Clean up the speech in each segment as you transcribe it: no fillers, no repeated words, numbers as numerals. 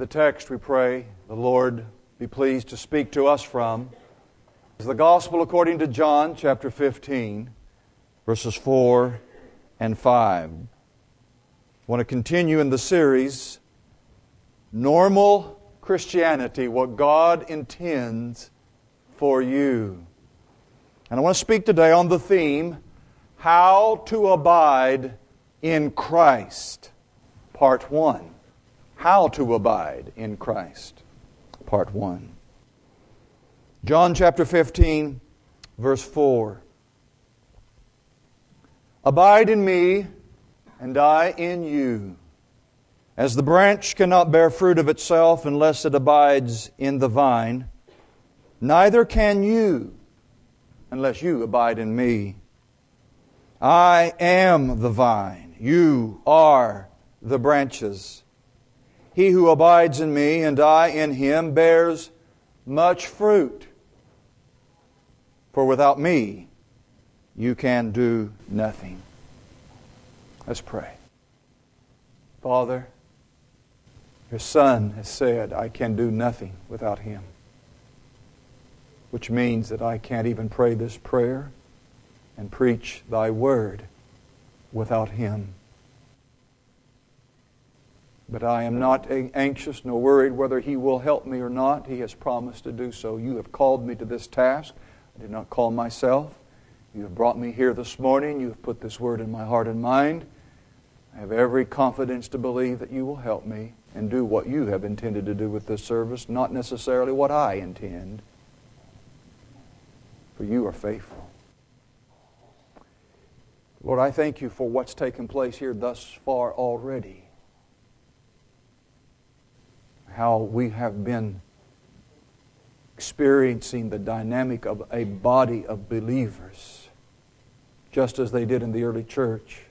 The text, we pray, the Lord be pleased to speak to us from, is the Gospel according to John chapter 15, verses 4 and 5. I want to continue in the series, Normal Christianity, what God intends for you. And I want to speak today on the theme, How to Abide in Christ, Part 1. How to Abide in Christ, Part 1. John chapter 15, verse 4. Abide in me, and I in you. As the branch cannot bear fruit of itself unless it abides in the vine, neither can you unless you abide in me. I am the vine, you are the branches. He who abides in me and I in him bears much fruit. For without me you can do nothing. Let's pray. Father, your Son has said, I can do nothing without Him. Which means that I can't even pray this prayer and preach Thy Word without Him. But I am not anxious nor worried whether He will help me or not. He has promised to do so. You have called me to this task. I did not call myself. You have brought me here this morning. You have put this Word in my heart and mind. I have every confidence to believe that You will help me and do what You have intended to do with this service, not necessarily what I intend. For You are faithful. Lord, I thank You for what's taken place here thus far already. How we have been experiencing the dynamic of a body of believers, just as they did in the early church.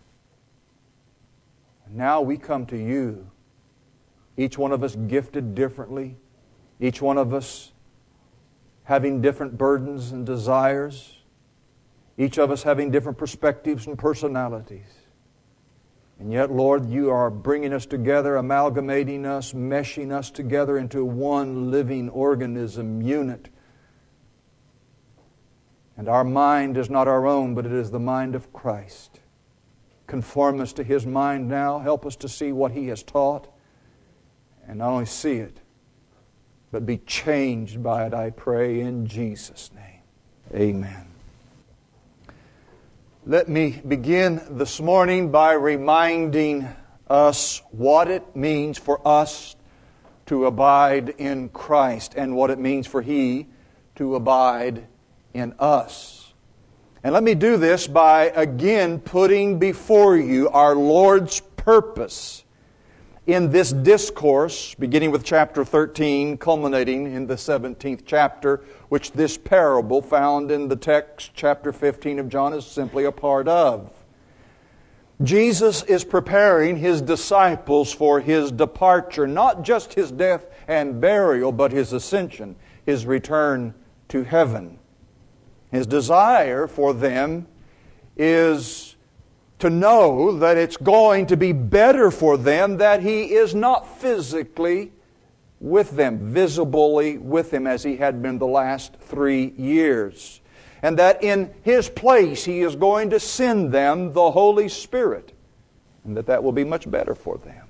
Now we come to You, each one of us gifted differently, each one of us having different burdens and desires, each of us having different perspectives and personalities. And yet, Lord, You are bringing us together, amalgamating us, meshing us together into one living organism, unit. And our mind is not our own, but it is the mind of Christ. Conform us to His mind now. Help us to see what He has taught. And not only see it, but be changed by it, I pray, in Jesus' name. Amen. Let me begin this morning by reminding us what it means for us to abide in Christ and what it means for He to abide in us. And let me do this by again putting before you our Lord's purpose in this discourse, beginning with chapter 13, culminating in the 17th chapter, which this parable found in the text, chapter 15 of John, is simply a part of. Jesus is preparing His disciples for His departure, not just His death and burial, but His ascension, His return to heaven. His desire for them is to know that it's going to be better for them that He is not physically with them, visibly with them as He had been the last 3 years. And that in His place He is going to send them the Holy Spirit. And that will be much better for them.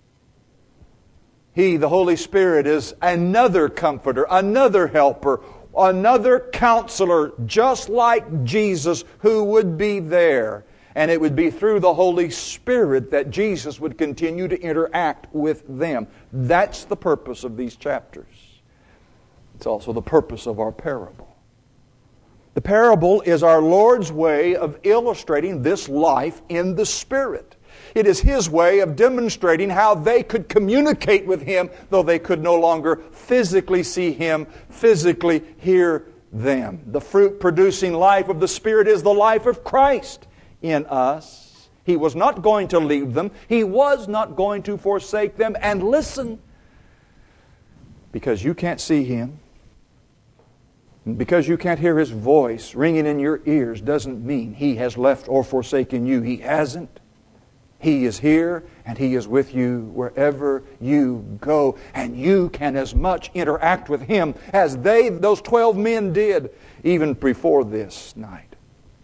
He, the Holy Spirit, is another comforter, another helper, another counselor, just like Jesus, who would be there. And it would be through the Holy Spirit that Jesus would continue to interact with them. That's the purpose of these chapters. It's also the purpose of our parable. The parable is our Lord's way of illustrating this life in the Spirit. It is His way of demonstrating how they could communicate with Him, though they could no longer physically see Him, physically hear them. The fruit-producing life of the Spirit is the life of Christ in us. He was not going to leave them. He was not going to forsake them. And listen, because you can't see Him, because you can't hear His voice ringing in your ears, doesn't mean He has left or forsaken you. He hasn't. He is here and He is with you wherever you go. And you can as much interact with Him as those 12 men did even before this night.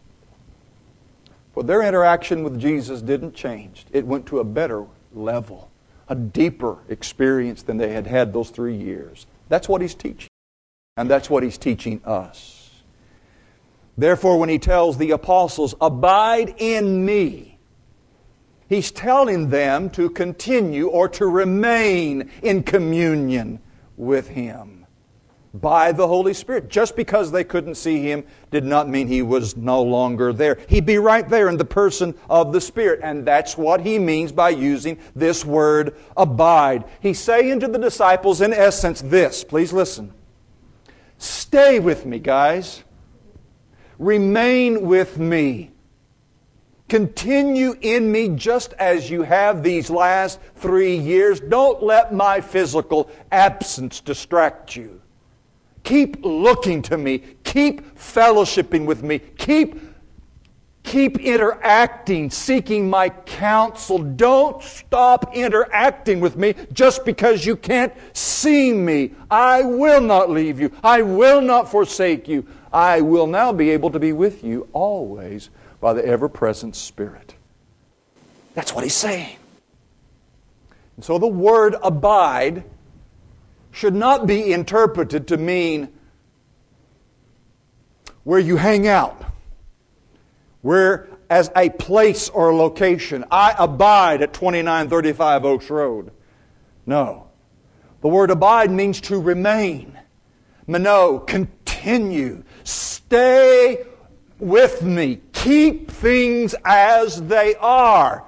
For their interaction with Jesus didn't change. It went to a better level, a deeper experience than they had had those 3 years. That's what He's teaching. And that's what He's teaching us. Therefore, when He tells the apostles, abide in me, He's telling them to continue or to remain in communion with Him by the Holy Spirit. Just because they couldn't see Him did not mean He was no longer there. He'd be right there in the person of the Spirit. And that's what He means by using this word, abide. He's saying to the disciples, in essence, this. Please listen. Stay with me, guys. Remain with me. Continue in me just as you have these last 3 years. Don't let my physical absence distract you. Keep looking to me. Keep fellowshipping with me. Keep interacting, seeking my counsel. Don't stop interacting with me just because you can't see me. I will not leave you. I will not forsake you. I will now be able to be with you always by the ever-present Spirit. That's what He's saying. And so the word abide should not be interpreted to mean where you hang out, where as a place or location. I abide at 2935 Oaks Road. No. The word abide means to remain. Meno, continue. Stay with me. Keep things as they are.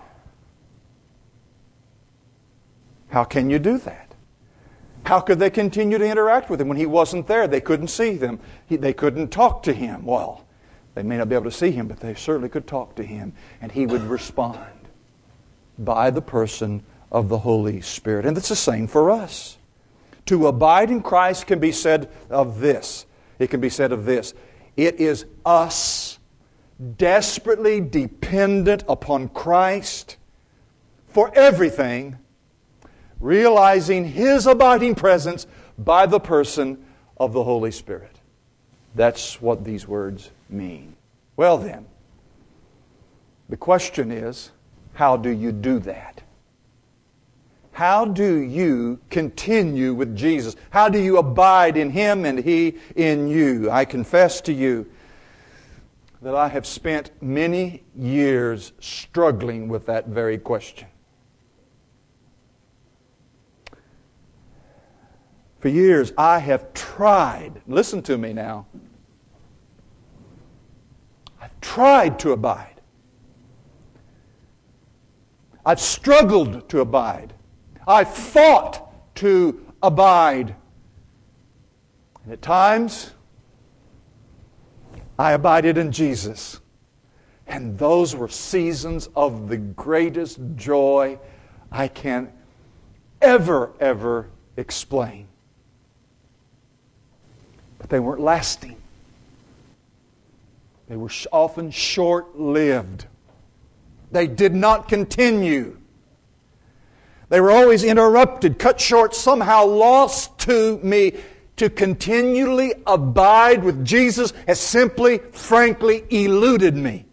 How can you do that? How could they continue to interact with Him when He wasn't there? They couldn't see Him. They couldn't talk to Him. Well, they may not be able to see Him, but they certainly could talk to Him. And He would respond by the person of the Holy Spirit. And it's the same for us. To abide in Christ can be said of this. It can be said of this. It is us desperately dependent upon Christ for everything, realizing His abiding presence by the person of the Holy Spirit. That's what these words mean. Well then, the question is, how do you do that? How do you continue with Jesus? How do you abide in Him and He in you? I confess to you that I have spent many years struggling with that very question. For years I have tried, listen to me now, I've tried to abide. I've struggled to abide. I fought to abide. And at times, I abided in Jesus. And those were seasons of the greatest joy I can ever explain. But they weren't lasting. They were often short-lived. They did not continue. They were always interrupted, cut short, somehow lost to me. To continually abide with Jesus has simply, frankly, eluded me.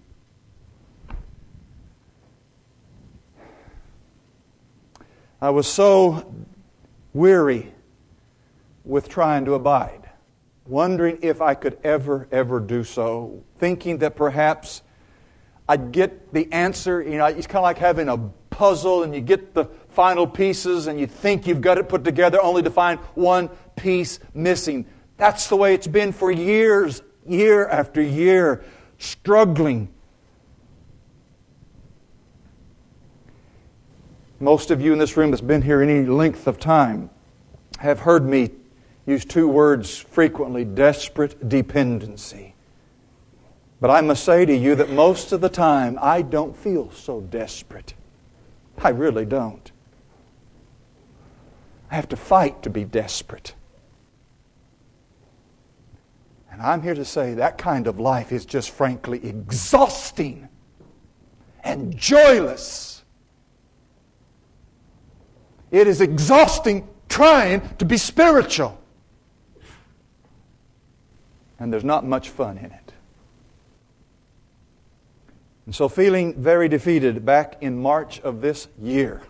I was so weary with trying to abide, wondering if I could ever do so, thinking that perhaps I'd get the answer. You know, it's kind of like having a puzzle and you get the final pieces and you think you've got it put together only to find one piece missing. That's the way it's been for years, year after year, struggling. Most of you in this room that's been here any length of time have heard me use two words frequently: desperate dependency. But I must say to you that most of the time I don't feel so desperate. I really don't. I have to fight to be desperate. And I'm here to say that kind of life is just frankly exhausting and joyless It is exhausting trying to be spiritual. And there's not much fun in it. And so, feeling very defeated back in March of this year,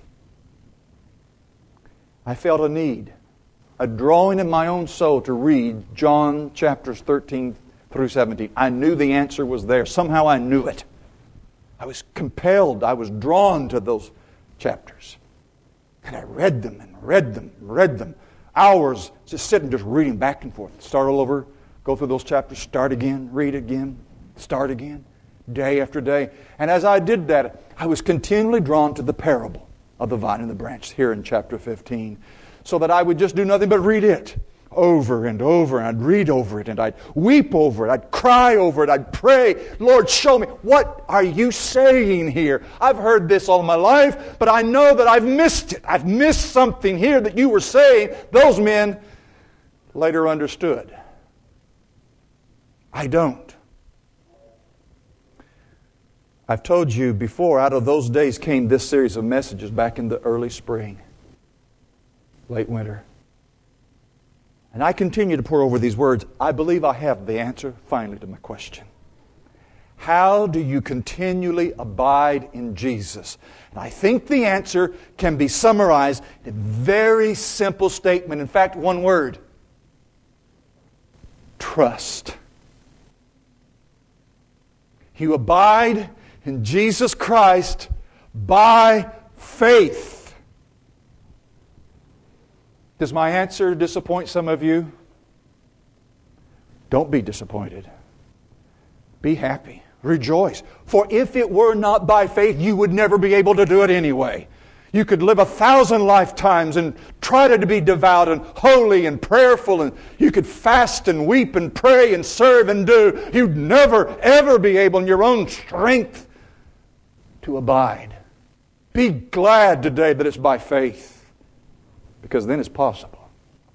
I felt a need, a drawing in my own soul to read John chapters 13 through 17. I knew the answer was there. Somehow I knew it. I was compelled, I was drawn to those chapters. And I read them and read them and read them. Hours just sitting, just reading back and forth. Start all over, go through those chapters, start again, read again, start again, day after day. And as I did that, I was continually drawn to the parable of the vine and the branch here in chapter 15. So that I would just do nothing but read it over and over. And I'd read over it and I'd weep over it. I'd cry over it. I'd pray, Lord, show me. What are you saying here? I've heard this all my life, but I know that I've missed it. I've missed something here that you were saying. Those men later understood. I don't. I've told you before, out of those days came this series of messages back in the early spring, late winter. And I continue to pore over these words. I believe I have the answer finally to my question. How do you continually abide in Jesus? And I think the answer can be summarized in a very simple statement. In fact, one word. Trust. You abide in Jesus Christ by faith. Does my answer disappoint some of you? Don't be disappointed. Be happy. Rejoice. For if it were not by faith, you would never be able to do it anyway. You could live 1,000 lifetimes and try to be devout and holy and prayerful, and you could fast and weep and pray and serve and do. You'd never, ever be able in your own strength to abide. Be glad today that it's by faith, because then it's possible.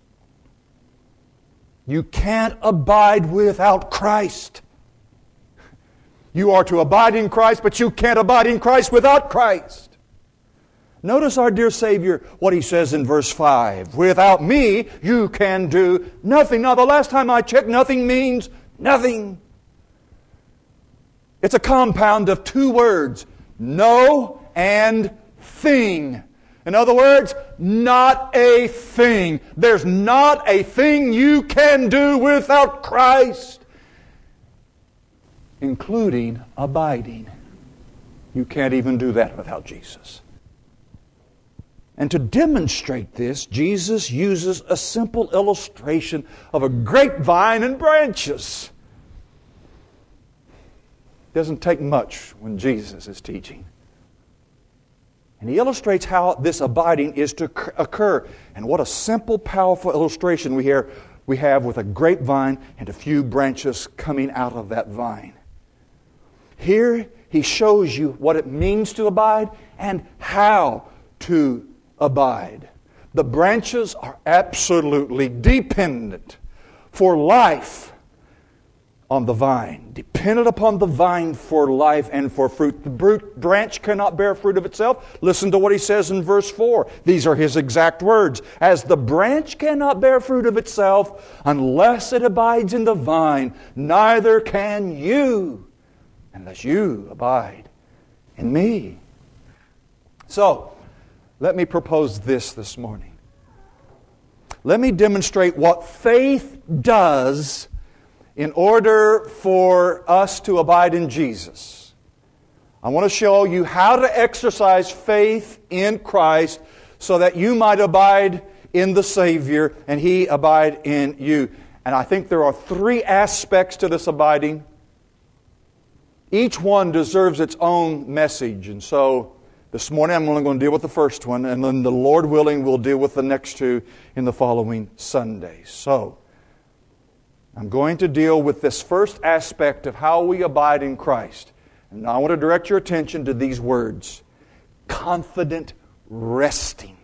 You can't abide without Christ. You are to abide in Christ, but you can't abide in Christ without Christ. Notice our dear Savior, what He says in verse 5. Without me, you can do nothing. Now, the last time I checked, nothing means nothing. It's a compound of two words. No and thing. In other words, not a thing. There's not a thing you can do without Christ, including abiding. You can't even do that without Jesus. And to demonstrate this, Jesus uses a simple illustration of a grapevine and branches. It doesn't take much when Jesus is teaching. And He illustrates how this abiding is to occur. And what a simple, powerful illustration we have with a grapevine and a few branches coming out of that vine. Here He shows you what it means to abide and how to abide. The branches are absolutely dependent for life on the vine. Dependent upon the vine for life and for fruit. The branch cannot bear fruit of itself. Listen to what He says in verse 4. These are His exact words. As the branch cannot bear fruit of itself unless it abides in the vine, neither can you unless you abide in me. So, let me propose this morning. Let me demonstrate what faith does in order for us to abide in Jesus. I want to show you how to exercise faith in Christ so that you might abide in the Savior and He abide in you. And I think there are three aspects to this abiding. Each one deserves its own message. And so this morning I'm only going to deal with the first one, and then the Lord willing we'll deal with the next two in the following Sundays. So, I'm going to deal with this first aspect of how we abide in Christ. And I want to direct your attention to these words. Confident resting.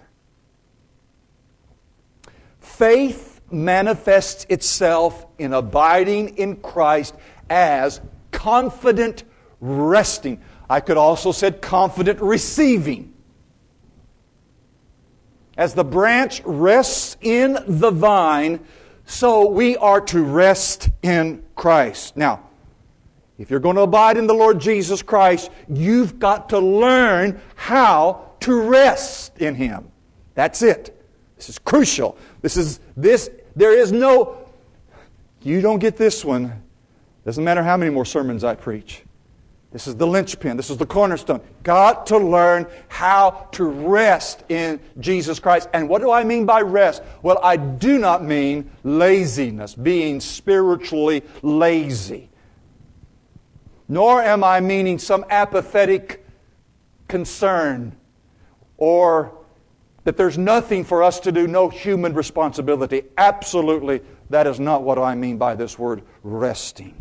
Faith manifests itself in abiding in Christ as confident resting. I could also said confident receiving. As the branch rests in the vine, so we are to rest in Christ. Now, if you're going to abide in the Lord Jesus Christ, you've got to learn how to rest in Him. That's it. This is crucial. There is no, you don't get this one. Doesn't matter how many more sermons I preach. This is the linchpin. This is the cornerstone. Got to learn how to rest in Jesus Christ. And what do I mean by rest? Well, I do not mean laziness, being spiritually lazy. Nor am I meaning some apathetic concern or that there's nothing for us to do, no human responsibility. Absolutely, that is not what I mean by this word resting.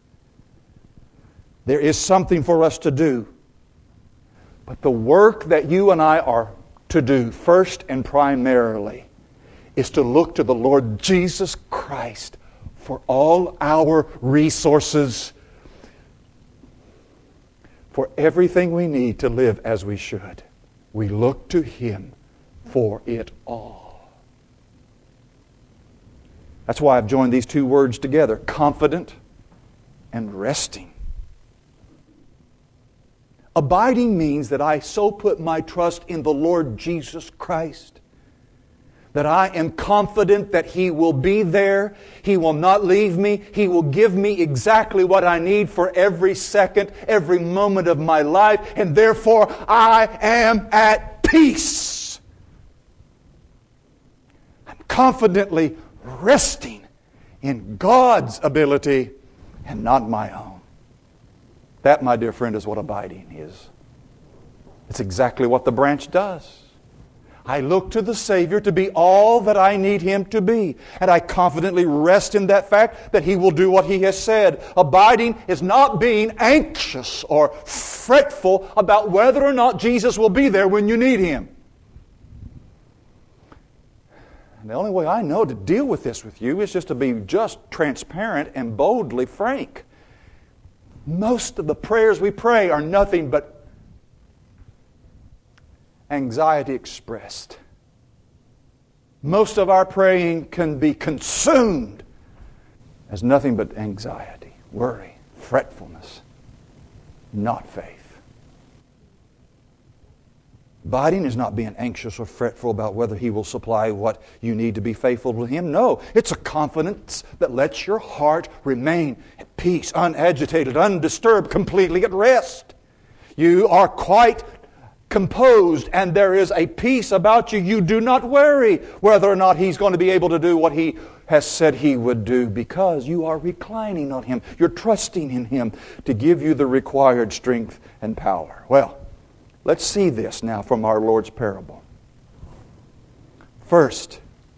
There is something for us to do. But the work that you and I are to do, first and primarily, is to look to the Lord Jesus Christ for all our resources, for everything we need to live as we should. We look to Him for it all. That's why I've joined these two words together, confident and resting. Abiding means that I so put my trust in the Lord Jesus Christ that I am confident that He will be there. He will not leave me. He will give me exactly what I need for every second, every moment of my life, and therefore I am at peace. I'm confidently resting in God's ability and not my own. That, my dear friend, is what abiding is. It's exactly what the branch does. I look to the Savior to be all that I need Him to be. And I confidently rest in that fact that He will do what He has said. Abiding is not being anxious or fretful about whether or not Jesus will be there when you need Him. And the only way I know to deal with this with you is just to be just transparent and boldly frank. Most of the prayers we pray are nothing but anxiety expressed. Most of our praying can be consumed as nothing but anxiety, worry, fretfulness, not faith. Abiding is not being anxious or fretful about whether He will supply what you need to be faithful to Him. No, it's a confidence that lets your heart remain at peace, unagitated, undisturbed, completely at rest. You are quite composed and there is a peace about you. You do not worry whether or not He's going to be able to do what He has said He would do because you are reclining on Him. You're trusting in Him to give you the required strength and power. Well, let's see this now from our Lord's parable. First,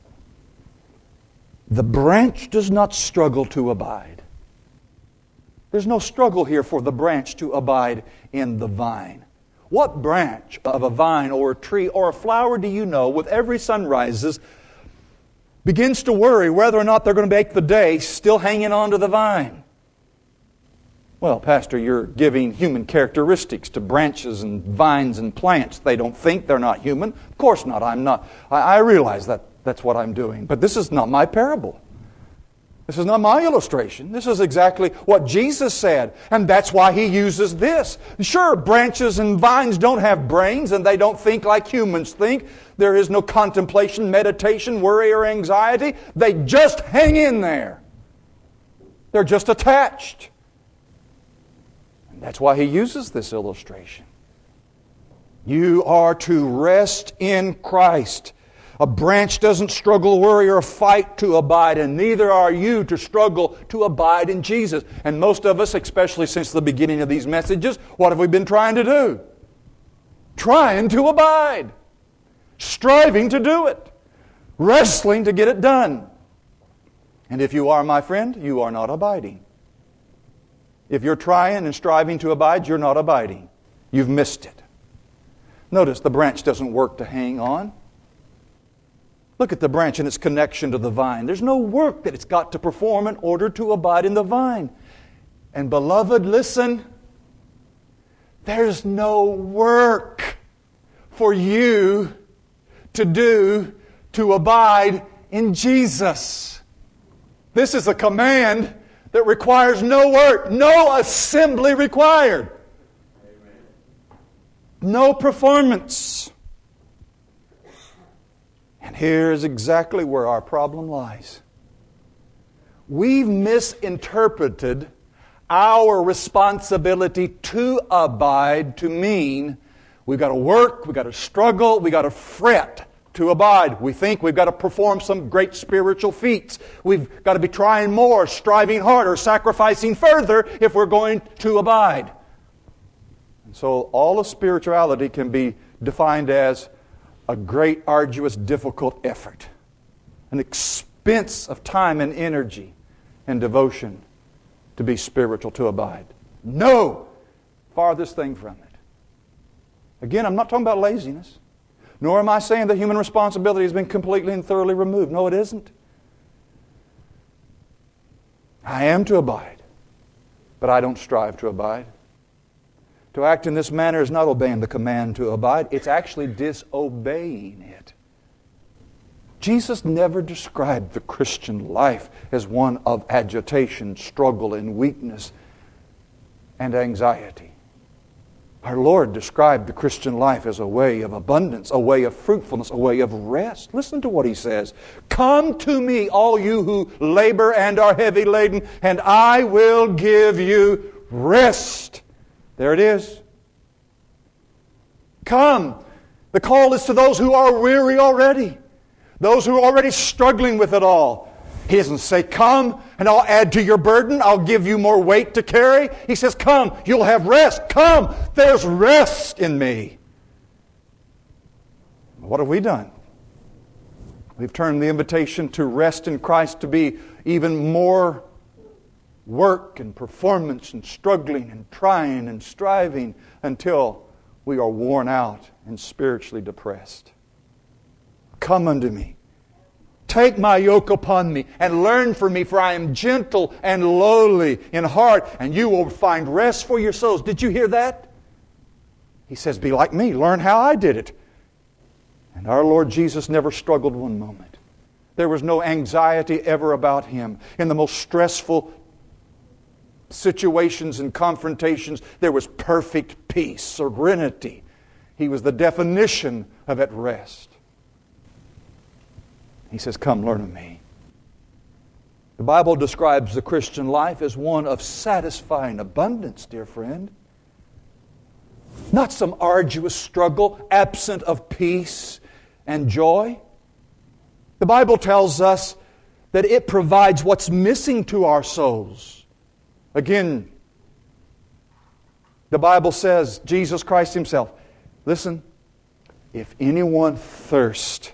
the branch does not struggle to abide. There's no struggle here for the branch to abide in the vine. What branch of a vine or a tree or a flower do you know with every sun rises begins to worry whether or not they're going to make the day still hanging on to the vine? Well, Pastor, you're giving human characteristics to branches and vines and plants. They don't think, they're not human. Of course not. I'm not. I realize that that's what I'm doing. But this is not my parable. This is not my illustration. This is exactly what Jesus said. And that's why He uses this. Sure, branches and vines don't have brains and they don't think like humans think. There is no contemplation, meditation, worry, or anxiety. They just hang in there. They're just attached. That's why He uses this illustration. You are to rest in Christ. A branch doesn't struggle, worry, or fight to abide, and neither are you to struggle to abide in Jesus. And most of us, especially since the beginning of these messages, what have we been trying to do? Trying to abide. Striving to do it. Wrestling to get it done. And if you are, my friend, you are not abiding. If you're trying and striving to abide, you're not abiding. You've missed it. Notice the branch doesn't work to hang on. Look at the branch and its connection to the vine. There's no work that it's got to perform in order to abide in the vine. And beloved, listen. There's no work for you to do to abide in Jesus. This is a command that requires no work, no assembly required. No performance. And here's exactly where our problem lies. We've misinterpreted our responsibility to abide to mean we've got to work, we've got to struggle, we've got to fret to abide. We think we've got to perform some great spiritual feats. We've got to be trying more, striving harder, sacrificing further if we're going to abide. And so all of spirituality can be defined as a great, arduous, difficult effort. An expense of time and energy and devotion to be spiritual, to abide. No! Farthest thing from it. Again, I'm not talking about laziness. Nor am I saying that human responsibility has been completely and thoroughly removed. No, it isn't. I am to abide, but I don't strive to abide. To act in this manner is not obeying the command to abide. It's actually disobeying it. Jesus never described the Christian life as one of agitation, struggle, and weakness and anxiety. Our Lord described the Christian life as a way of abundance, a way of fruitfulness, a way of rest. Listen to what He says. Come to me, all you who labor and are heavy laden, and I will give you rest. There it is. Come. The call is to those who are weary already. Those who are already struggling with it all. He doesn't say, come and I'll add to your burden. I'll give you more weight to carry. He says, come, you'll have rest. Come, there's rest in me. What have we done? We've turned the invitation to rest in Christ to be even more work and performance and struggling and trying and striving until we are worn out and spiritually depressed. Come unto me. Take my yoke upon me and learn from me, for I am gentle and lowly in heart, and you will find rest for your souls. Did you hear that? He says, be like me. Learn how I did it. And our Lord Jesus never struggled one moment. There was no anxiety ever about Him. In the most stressful situations and confrontations, there was perfect peace, serenity. He was the definition of at rest. He says, come, learn of me. The Bible describes the Christian life as one of satisfying abundance, dear friend. Not some arduous struggle, absent of peace and joy. The Bible tells us that it provides what's missing to our souls. Again, the Bible says, Jesus Christ Himself, listen, if anyone thirst,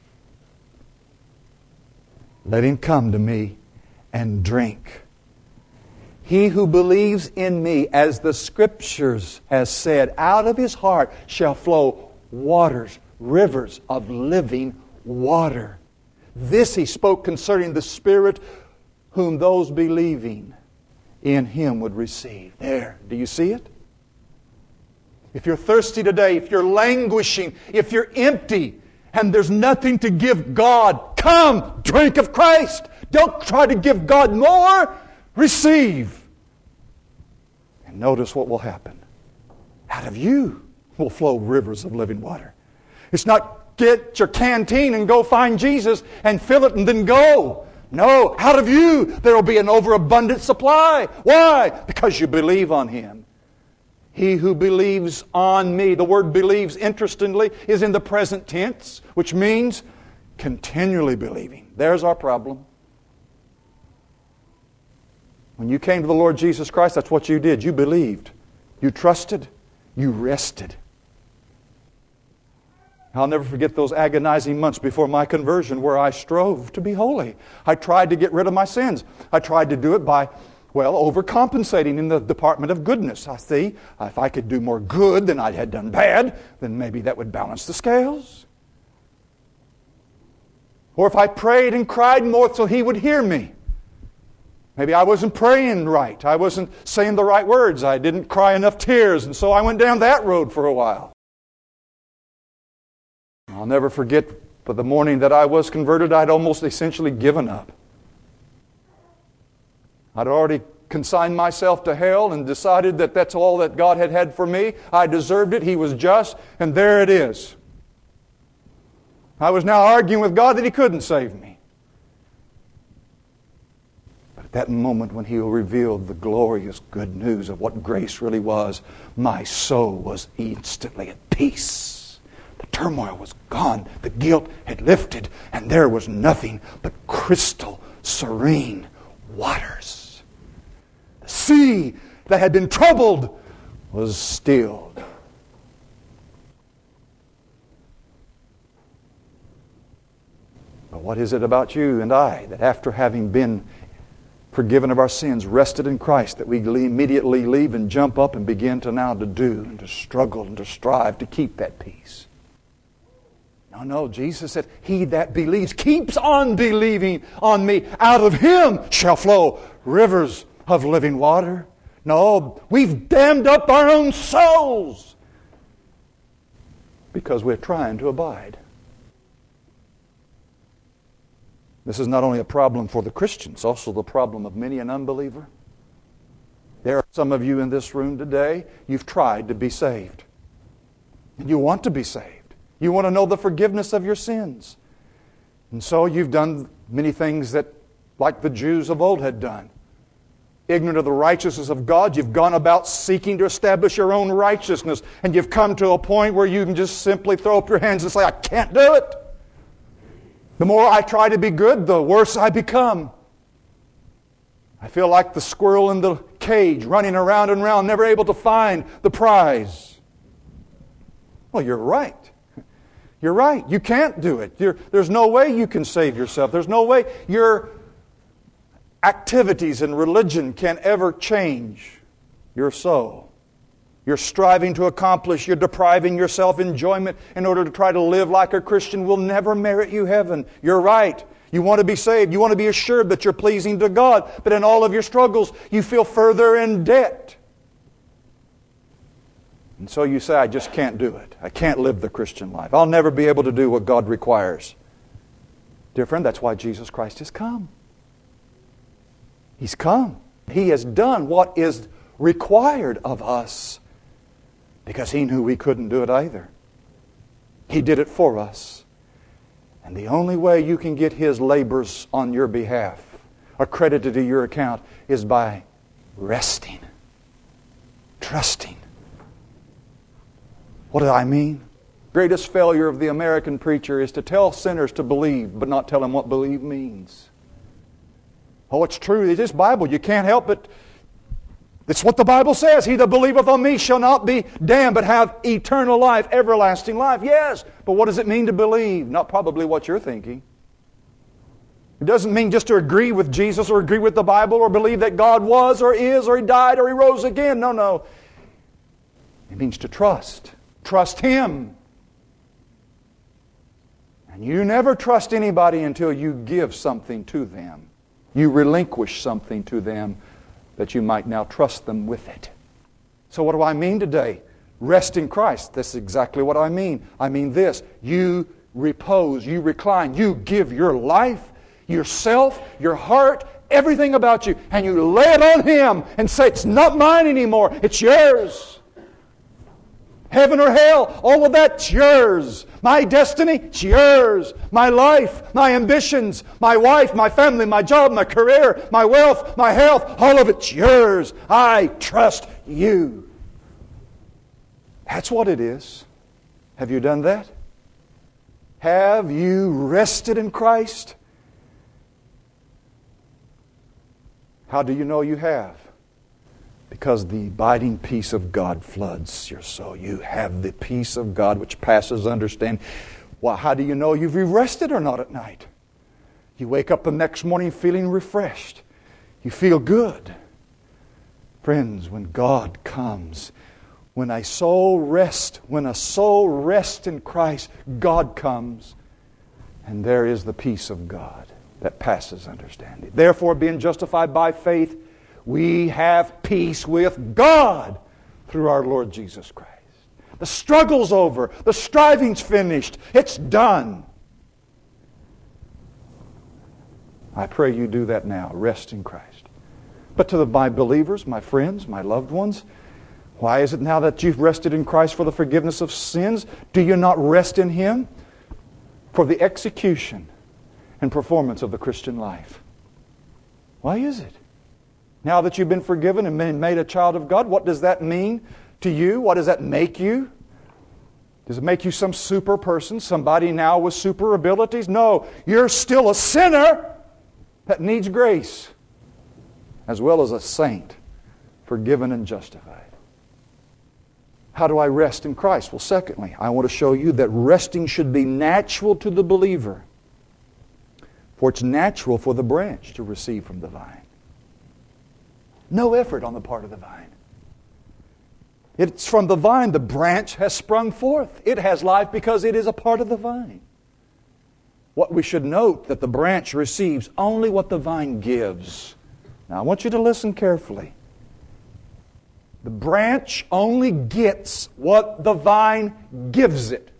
let him come to me and drink. He who believes in me, as the Scriptures has said, out of his heart shall flow waters, rivers of living water. This He spoke concerning the Spirit whom those believing in Him would receive. There, do you see it? If you're thirsty today, if you're languishing, if you're empty, and there's nothing to give God, come, drink of Christ. Don't try to give God more. Receive. And notice what will happen. Out of you will flow rivers of living water. It's not get your canteen and go find Jesus and fill it and then go. No, out of you there will be an overabundant supply. Why? Because you believe on Him. He who believes on me. The word believes, interestingly, is in the present tense, which means continually believing. There's our problem. When you came to the Lord Jesus Christ, that's what you did. You believed. You trusted. You rested. I'll never forget those agonizing months before my conversion where I strove to be holy. I tried to get rid of my sins. I tried to do it by overcompensating in the department of goodness. I see, if I could do more good than I had done bad, then maybe that would balance the scales. Or if I prayed and cried more so He would hear me. Maybe I wasn't praying right. I wasn't saying the right words. I didn't cry enough tears, and so I went down that road for a while. I'll never forget, but the morning that I was converted, I'd almost essentially given up. I'd already consigned myself to hell and decided that that's all that God had for me. I deserved it. He was just, and there it is. I was now arguing with God that He couldn't save me. But at that moment when He revealed the glorious good news of what grace really was, my soul was instantly at peace. The turmoil was gone. The guilt had lifted, and there was nothing but crystal serene waters. The sea that had been troubled was stilled. But what is it about you and I that after having been forgiven of our sins, rested in Christ, that we immediately leave and jump up and begin to now to do and to struggle and to strive to keep that peace? No, Jesus said, he that believes, keeps on believing on me, out of him shall flow rivers of living water. No, we've dammed up our own souls because we're trying to abide. This is not only a problem for the Christian, it's also the problem of many an unbeliever. There are some of you in this room today, you've tried to be saved. And you want to be saved. You want to know the forgiveness of your sins. And so you've done many things that, like the Jews of old had done. Ignorant of the righteousness of God, you've gone about seeking to establish your own righteousness. And you've come to a point where you can just simply throw up your hands and say, I can't do it. The more I try to be good, the worse I become. I feel like the squirrel in the cage, running around and around, never able to find the prize. Well, you're right. You're right. You can't do it. There's no way you can save yourself. There's no way your activities in religion can ever change your soul. You're striving to accomplish, you're depriving yourself enjoyment in order to try to live like a Christian will never merit you heaven. You're right. You want to be saved. You want to be assured that you're pleasing to God. But in all of your struggles, you feel further in debt. And so you say, I just can't do it. I can't live the Christian life. I'll never be able to do what God requires. Dear friend, that's why Jesus Christ has come. He's come. He has done what is required of us. Because He knew we couldn't do it either. He did it for us. And the only way you can get His labors on your behalf accredited to your account is by resting, trusting. What do I mean? Greatest failure of the American preacher is to tell sinners to believe, but not tell them what believe means. Oh, it's true. It is Bible. You can't help it. It's what the Bible says. He that believeth on me shall not be damned, but have eternal life, everlasting life. Yes, but what does it mean to believe? Not probably what you're thinking. It doesn't mean just to agree with Jesus or agree with the Bible or believe that God was or is or He died or He rose again. No. It means to trust. Trust Him. And you never trust anybody until you give something to them. You relinquish something to them that you might now trust them with it. So what do I mean today? Rest in Christ. That's exactly what I mean. I mean this. You repose, you recline, you give your life, yourself, your heart, everything about you, and you lay it on Him and say, it's not mine anymore, it's yours. Heaven or hell, all of that's yours. My destiny, it's yours. My life, my ambitions, my wife, my family, my job, my career, my wealth, my health, all of it's yours. I trust you. That's what it is. Have you done that? Have you rested in Christ? How do you know you have? Because the abiding peace of God floods your soul. You have the peace of God which passes understanding. Well, how do you know you've rested or not at night? You wake up the next morning feeling refreshed. You feel good. Friends, when God comes, when a soul rests in Christ, God comes. And there is the peace of God that passes understanding. Therefore, being justified by faith, we have peace with God through our Lord Jesus Christ. The struggle's over. The striving's finished. It's done. I pray you do that now. Rest in Christ. But to my believers, my friends, my loved ones, why is it now that you've rested in Christ for the forgiveness of sins? Do you not rest in Him for the execution and performance of the Christian life? Why is it? Now that you've been forgiven and been made a child of God, what does that mean to you? What does that make you? Does it make you some super person, somebody now with super abilities? No, you're still a sinner that needs grace, as well as a saint, forgiven and justified. How do I rest in Christ? Well, secondly, I want to show you that resting should be natural to the believer. For it's natural for the branch to receive from the vine. No effort on the part of the vine. It's from the vine the branch has sprung forth. It has life because it is a part of the vine. What we should note that the branch receives only what the vine gives. Now I want you to listen carefully. The branch only gets what the vine gives it.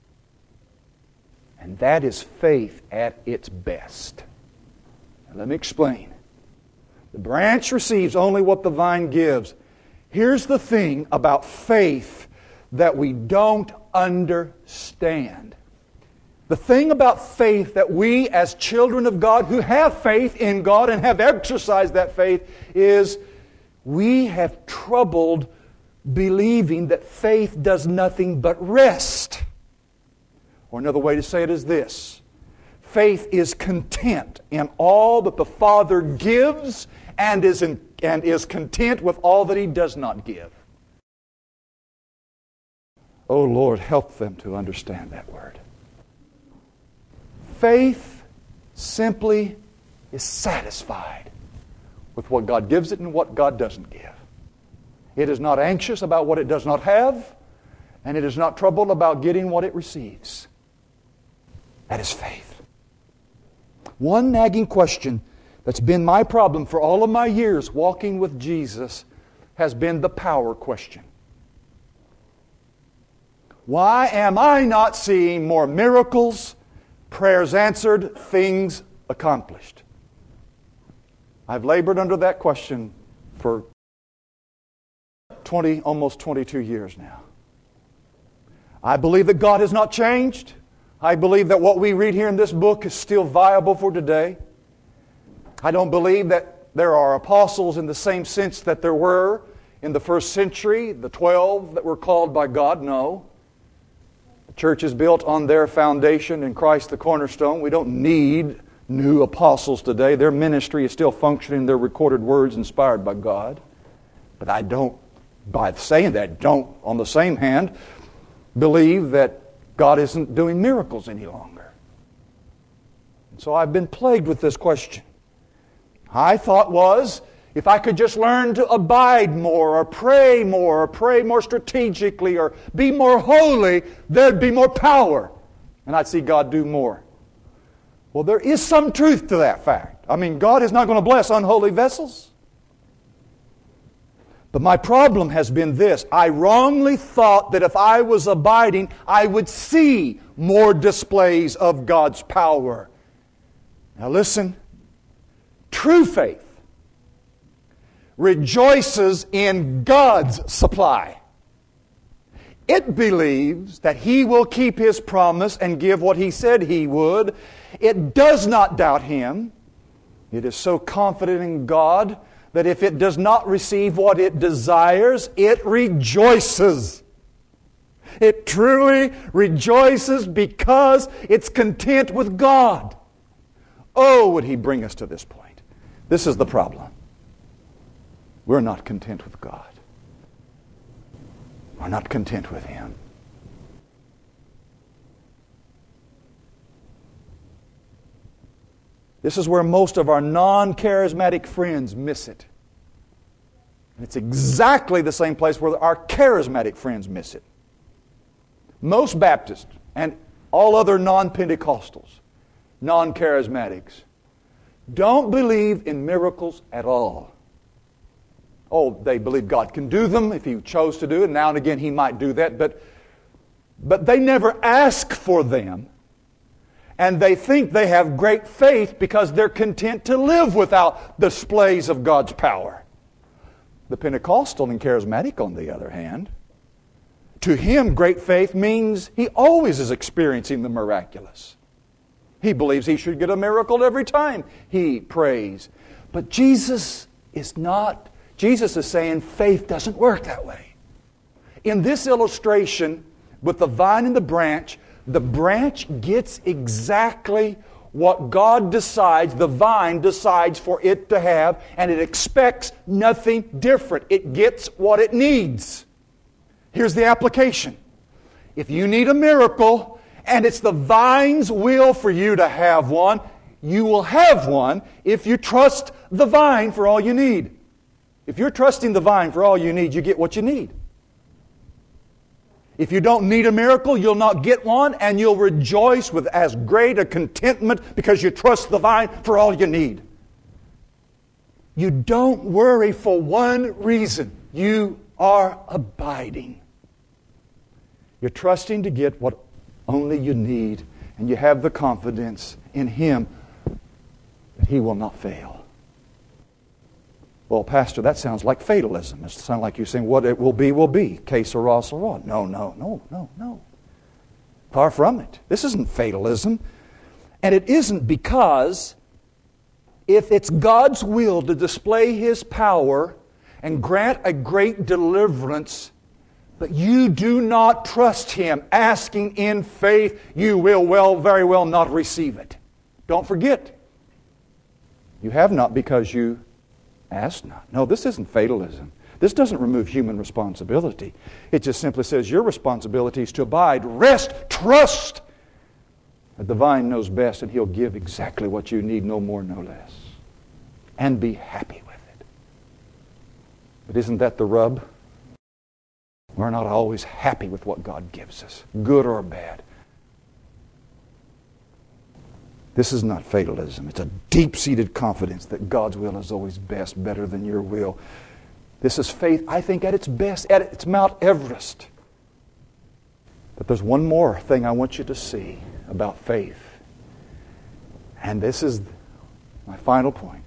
And that is faith at its best. Now let me explain. The branch receives only what the vine gives. Here's the thing about faith that we don't understand. The thing about faith that we as children of God who have faith in God and have exercised that faith is we have troubled believing that faith does nothing but rest. Or another way to say it is this: faith is content in all that the Father gives and is content with all that He does not give. Oh Lord, help them to understand that word. Faith simply is satisfied with what God gives it and what God doesn't give. It is not anxious about what it does not have, and it is not troubled about getting what it receives. That is faith. One nagging question that's been my problem for all of my years walking with Jesus has been the power question. Why am I not seeing more miracles, prayers answered, things accomplished? I've labored under that question for almost 22 years now. I believe that God has not changed. I believe that what we read here in this book is still viable for today. I don't believe that there are apostles in the same sense that there were in the first century, the 12 that were called by God. No. The church is built on their foundation in Christ the cornerstone. We don't need new apostles today. Their ministry is still functioning, their recorded words inspired by God. But I don't, by saying that, don't, on the same hand, believe that God isn't doing miracles any longer. And so I've been plagued with this question. I thought was, if I could just learn to abide more, or pray more strategically, or be more holy, there'd be more power, and I'd see God do more. Well, there is some truth to that fact. I mean, God is not going to bless unholy vessels. But my problem has been this. I wrongly thought that if I was abiding, I would see more displays of God's power. Now listen. True faith rejoices in God's supply. It believes that He will keep His promise and give what He said He would. It does not doubt Him. It is so confident in God that if it does not receive what it desires, it rejoices. It truly rejoices because it's content with God. Oh, would He bring us to this point? This is the problem. We're not content with God. We're not content with Him. This is where most of our non-charismatic friends miss it. And it's exactly the same place where our charismatic friends miss it. Most Baptists and all other non-Pentecostals, non-charismatics, don't believe in miracles at all. Oh, they believe God can do them if He chose to do it. Now and again He might do that, but but they never ask for them. And they think they have great faith because they're content to live without displays of God's power. The Pentecostal and Charismatic, on the other hand, to him great faith means he always is experiencing the miraculous. He believes he should get a miracle every time he prays. But Jesus is not. Jesus is saying faith doesn't work that way. In this illustration, with the vine and the branch gets exactly what God decides, the vine decides for it to have, and it expects nothing different. It gets what it needs. Here's the application. If you need a miracle, and it's the vine's will for you to have one, you will have one if you trust the vine for all you need. If you're trusting the vine for all you need, you get what you need. If you don't need a miracle, you'll not get one, and you'll rejoice with as great a contentment because you trust the vine for all you need. You don't worry for one reason. You are abiding. You're trusting to get what only you need, and you have the confidence in Him that He will not fail. Well, Pastor, that sounds like fatalism. It sounds like you're saying what it will be. Que sera, sera. No. Far from it. This isn't fatalism. And it isn't because if it's God's will to display His power and grant a great deliverance, but you do not trust Him, asking in faith, you will very well not receive it. Don't forget, you have not because you ask not. No, this isn't fatalism. This doesn't remove human responsibility. It just simply says your responsibility is to abide, rest, trust that the vine knows best and He'll give exactly what you need, no more, no less. And be happy with it. But isn't that the rub? We're not always happy with what God gives us, good or bad. This is not fatalism. It's a deep-seated confidence that God's will is always best, better than your will. This is faith, I think, at its best, at its Mount Everest. But there's one more thing I want you to see about faith. And this is my final point.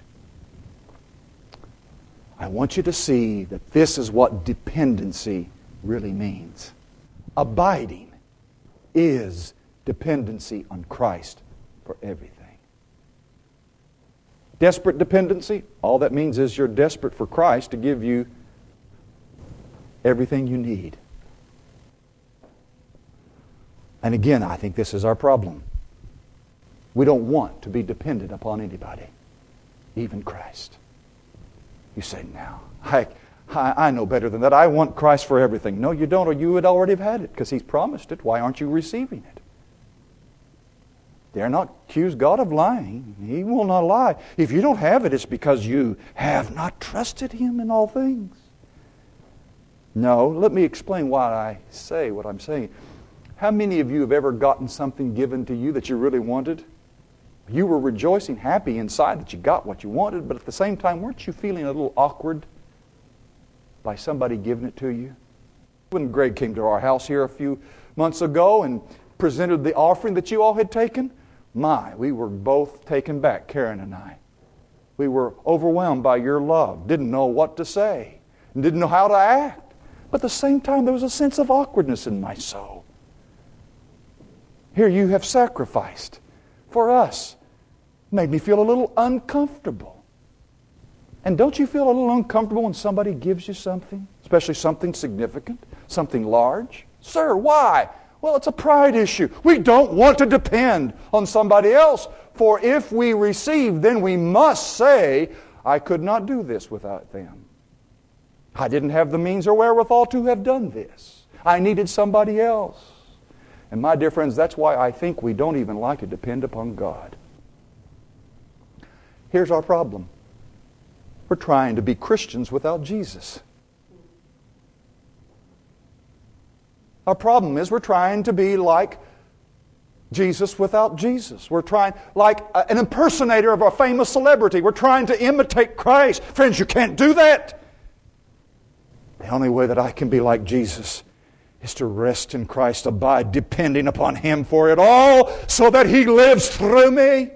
I want you to see that this is what dependency really means. Abiding is dependency on Christ for everything. Desperate dependency, all that means is you're desperate for Christ to give you everything you need. And again, I think this is our problem. We don't want to be dependent upon anybody, even Christ. You say, now, I know better than that. I want Christ for everything. No, you don't, or you would already have had it, because He's promised it. Why aren't you receiving it? Dare not accuse God of lying. He will not lie. If you don't have it, it's because you have not trusted Him in all things. No, let me explain why I say what I'm saying. How many of you have ever gotten something given to you that you really wanted? You were rejoicing, happy inside that you got what you wanted, but at the same time, weren't you feeling a little awkward by somebody giving it to you? When Greg came to our house here a few months ago and presented the offering that you all had taken, we were both taken back, Karen and I. We were overwhelmed by your love, didn't know what to say, and didn't know how to act. But at the same time, there was a sense of awkwardness in my soul. Here you have sacrificed for us. Made me feel a little uncomfortable. And don't you feel a little uncomfortable when somebody gives you something, especially something significant, something large? Sir, why? Well, it's a pride issue. We don't want to depend on somebody else. For if we receive, then we must say, I could not do this without them. I didn't have the means or wherewithal to have done this. I needed somebody else. And my dear friends, that's why I think we don't even like to depend upon God. Here's our problem. We're trying to be Christians without Jesus. Our problem is we're trying to be like Jesus without Jesus. We're trying, like an impersonator of a famous celebrity. We're trying to imitate Christ. Friends, you can't do that. The only way that I can be like Jesus is to rest in Christ, abide, depending upon Him for it all, so that He lives through me.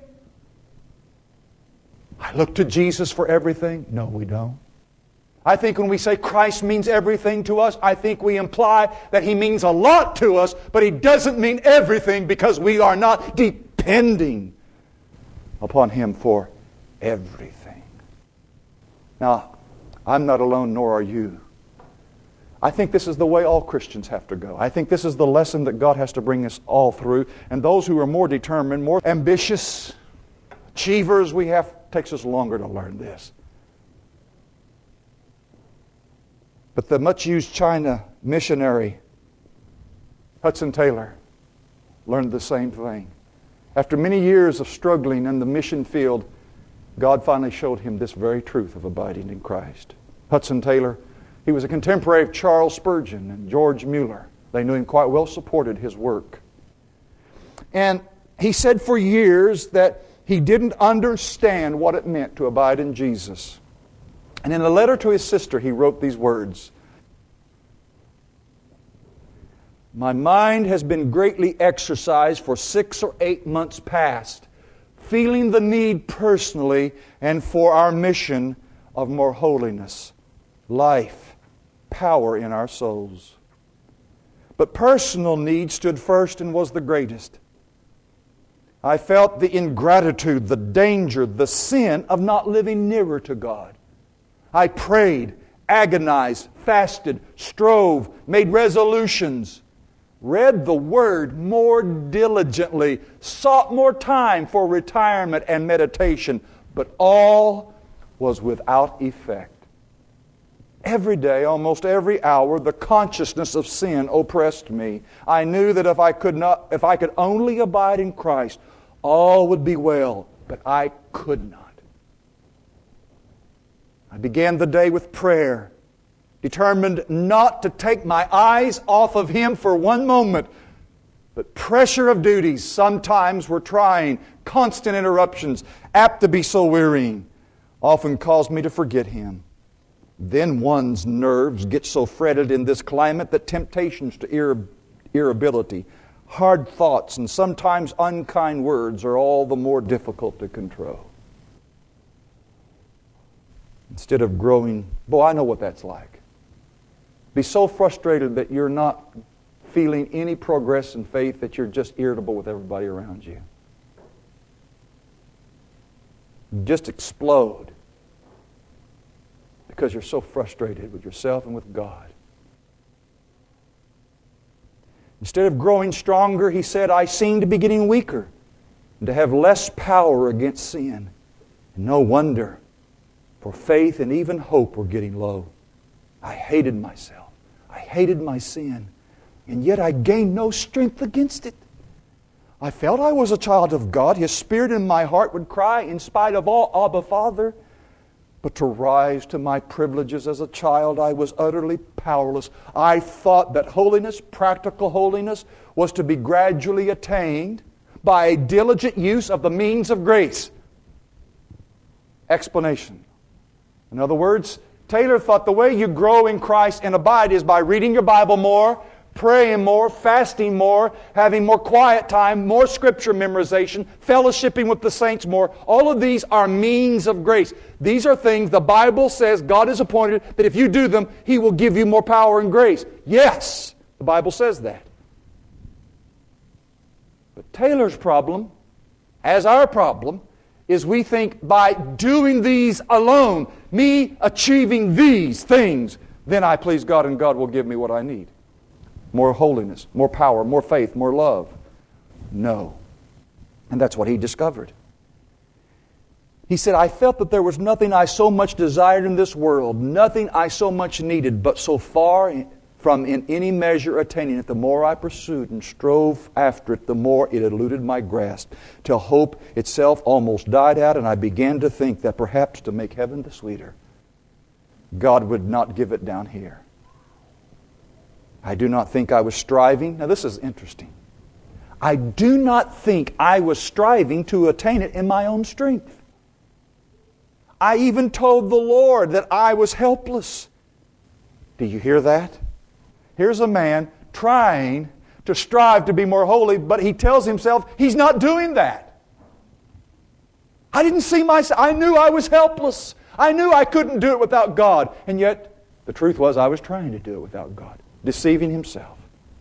I look to Jesus for everything. No, we don't. I think when we say Christ means everything to us, I think we imply that He means a lot to us, but He doesn't mean everything because we are not depending upon Him for everything. Now, I'm not alone, nor are you. I think this is the way all Christians have to go. I think this is the lesson that God has to bring us all through. And those who are more determined, more ambitious, achievers, takes us longer to learn this. But the much-used China missionary, Hudson Taylor, learned the same thing. After many years of struggling in the mission field, God finally showed him this very truth of abiding in Christ. Hudson Taylor, he was a contemporary of Charles Spurgeon and George Mueller. They knew him quite well, supported his work. And he said for years that he didn't understand what it meant to abide in Jesus. And in a letter to his sister, he wrote these words: "My mind has been greatly exercised for 6 or 8 months past, feeling the need personally and for our mission of more holiness, life, power in our souls. But personal need stood first and was the greatest. I felt the ingratitude, the danger, the sin of not living nearer to God. I prayed, agonized, fasted, strove, made resolutions, read the Word more diligently, sought more time for retirement and meditation, but all was without effect. Every day, almost every hour, the consciousness of sin oppressed me. I knew that if I could only abide in Christ, all would be well, but I could not. I began the day with prayer, determined not to take my eyes off of Him for one moment. But pressure of duties sometimes were trying, constant interruptions, apt to be so wearying, often caused me to forget Him. Then one's nerves get so fretted in this climate that temptations to irritability, hard thoughts, and sometimes unkind words are all the more difficult to control. Instead of growing, boy, I know what that's like. Be so frustrated that you're not feeling any progress in faith, that you're just irritable with everybody around you. Just explode because you're so frustrated with yourself and with God. Instead of growing stronger, he said, I seem to be getting weaker and to have less power against sin. And no wonder, for faith and even hope were getting low. I hated myself. I hated my sin. And yet I gained no strength against it. I felt I was a child of God. His Spirit in my heart would cry, in spite of all, Abba, Father. But to rise to my privileges as a child, I was utterly powerless. I thought that holiness, practical holiness, was to be gradually attained by a diligent use of the means of grace. Explanation. In other words, Taylor thought the way you grow in Christ and abide is by reading your Bible more, praying more, fasting more, having more quiet time, more scripture memorization, fellowshipping with the saints more. All of these are means of grace. These are things the Bible says God has appointed that if you do them, He will give you more power and grace. Yes, the Bible says that. But Taylor's problem, as our problem, is we think by doing these alone, me achieving these things, then I please God and God will give me what I need. More holiness, more power, more faith, more love. No. And that's what he discovered. He said, I felt that there was nothing I so much desired in this world, nothing I so much needed, but so far from in any measure attaining it, the more I pursued and strove after it, the more it eluded my grasp, till hope itself almost died out, and I began to think that perhaps to make heaven the sweeter, God would not give it down here. I do not think I was striving. Now this is interesting. I do not think I was striving to attain it in my own strength. I even told the Lord that I was helpless. Do you hear that? Here's a man trying to strive to be more holy, but he tells himself he's not doing that. I didn't see myself. I knew I was helpless. I knew I couldn't do it without God. And yet, the truth was I was trying to do it without God, deceiving himself.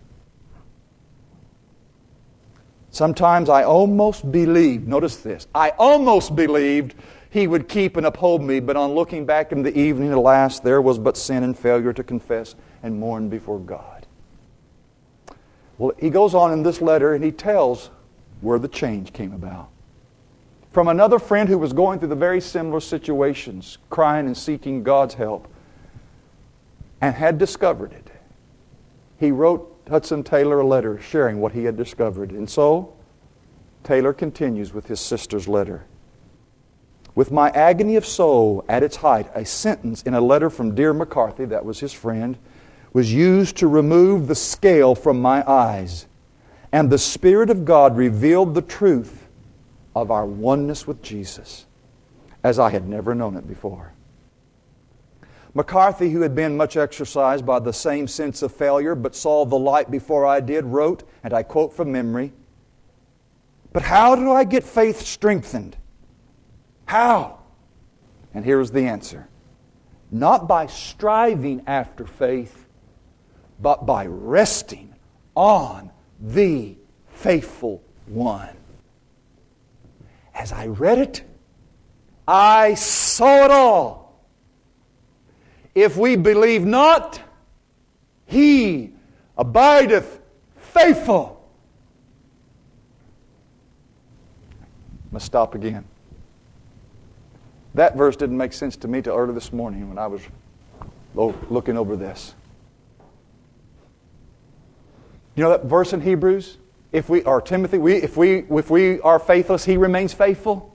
Sometimes I almost believed, notice this, I almost believed he would keep and uphold me, but on looking back in the evening, alas, there was but sin and failure to confess and mourn before God. Well, he goes on in this letter and he tells where the change came about. From another friend who was going through the very similar situations, crying and seeking God's help, and had discovered it, he wrote Hudson Taylor a letter sharing what he had discovered. And so, Taylor continues with his sister's letter. With my agony of soul at its height, a sentence in a letter from dear McCarthy, that was his friend, was used to remove the scale from my eyes. And the Spirit of God revealed the truth of our oneness with Jesus, as I had never known it before. McCarthy, who had been much exercised by the same sense of failure, but saw the light before I did, wrote, and I quote from memory, "But how do I get faith strengthened? How?" And here is the answer. Not by striving after faith, but by resting on the faithful one. As I read it, I saw it all. If we believe not, He abideth faithful. Must stop again. That verse didn't make sense to me till early this morning when I was looking over this. You know that verse in Hebrews? If we are faithless, He remains faithful.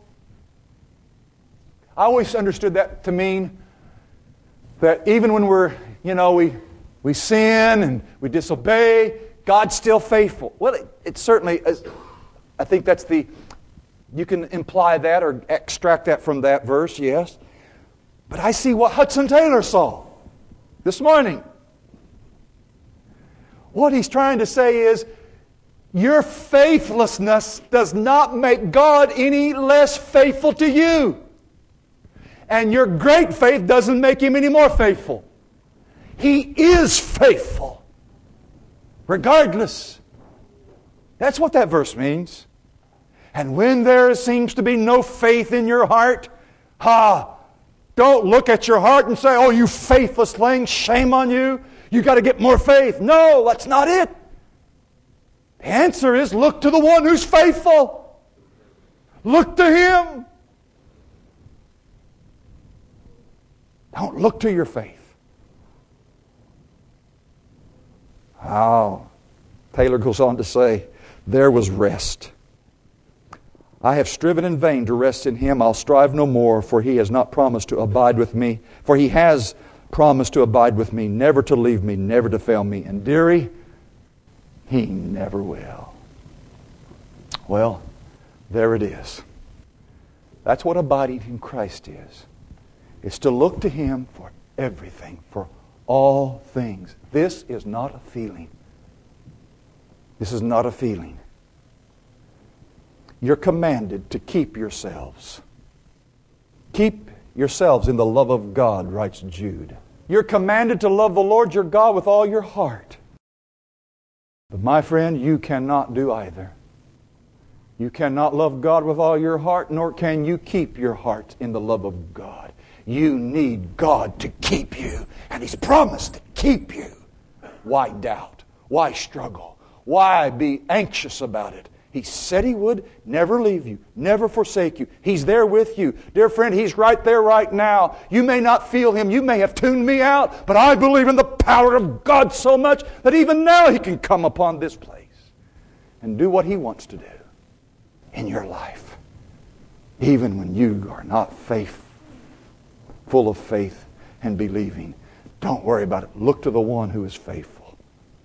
I always understood that to mean that even when we sin and we disobey, God's still faithful. Well, it certainly is. I think that's you can imply that or extract that from that verse, yes. But I see what Hudson Taylor saw this morning. What he's trying to say is, your faithlessness does not make God any less faithful to you. And your great faith doesn't make Him any more faithful. He is faithful, regardless. That's what that verse means. And when there seems to be no faith in your heart, don't look at your heart and say, "Oh, you faithless thing, shame on you. You got to get more faith." No, that's not it. The answer is look to the one who's faithful. Look to Him. Don't look to your faith. Taylor goes on to say, there was rest. I have striven in vain to rest in Him. I'll strive no more, for He has not promised to abide with me. For He has promised to abide with me, never to leave me, never to fail me. And dearie, He never will. Well, there it is. That's what abiding in Christ is. It's to look to Him for everything, for all things. This is not a feeling. This is not a feeling. You're commanded to keep yourselves. Keep yourselves in the love of God, writes Jude. You're commanded to love the Lord your God with all your heart. But my friend, you cannot do either. You cannot love God with all your heart, nor can you keep your heart in the love of God. You need God to keep you, and He's promised to keep you. Why doubt? Why struggle? Why be anxious about it? He said He would never leave you, never forsake you. He's there with you. Dear friend, He's right there right now. You may not feel Him. You may have tuned me out, but I believe in the power of God so much that even now He can come upon this place and do what He wants to do in your life, even when you are not full of faith and believing. Don't worry about it. Look to the one who is faithful.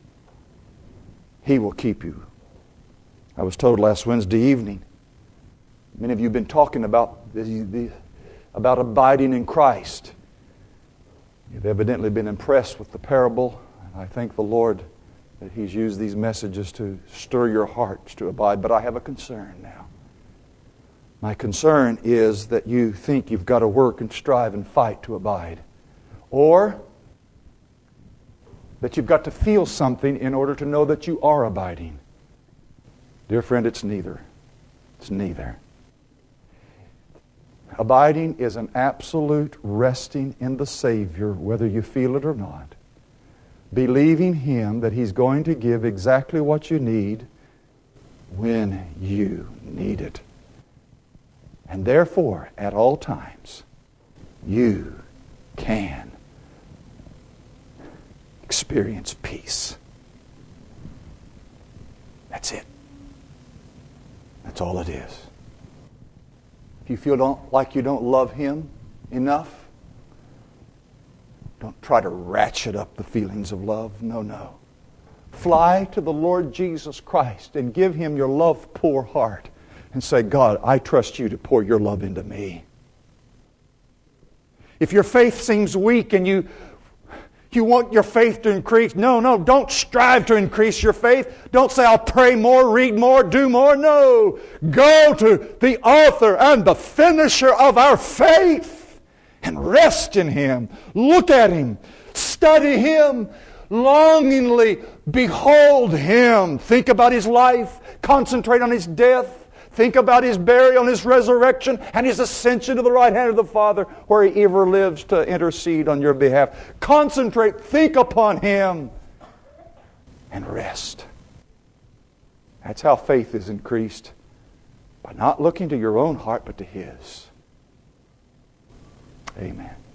He will keep you. I was told last Wednesday evening, many of you have been talking about abiding in Christ. You've evidently been impressed with the parable, and I thank the Lord that He's used these messages to stir your hearts to abide. But I have a concern now. My concern is that you think you've got to work and strive and fight to abide. Or that you've got to feel something in order to know that you are abiding. Dear friend, it's neither. It's neither. Abiding is an absolute resting in the Savior, whether you feel it or not. Believing Him that He's going to give exactly what you need when you need it. And therefore, at all times, you can experience peace. That's it. That's all it is. If you feel like you don't love Him enough, don't try to ratchet up the feelings of love. No, no. Fly to the Lord Jesus Christ and give Him your love-poor heart and say, God, I trust You to pour Your love into me. If your faith seems weak and you want your faith to increase, no, don't strive to increase your faith. Don't say, I'll pray more, read more, do more. No. Go to the author and the finisher of our faith and rest in Him. Look at Him. Study Him. Longingly behold Him. Think about His life. Concentrate on His death. Think about His burial and His resurrection and His ascension to the right hand of the Father, where He ever lives to intercede on your behalf. Concentrate, think upon Him, and rest. That's how faith is increased, by not looking to your own heart, but to His. Amen.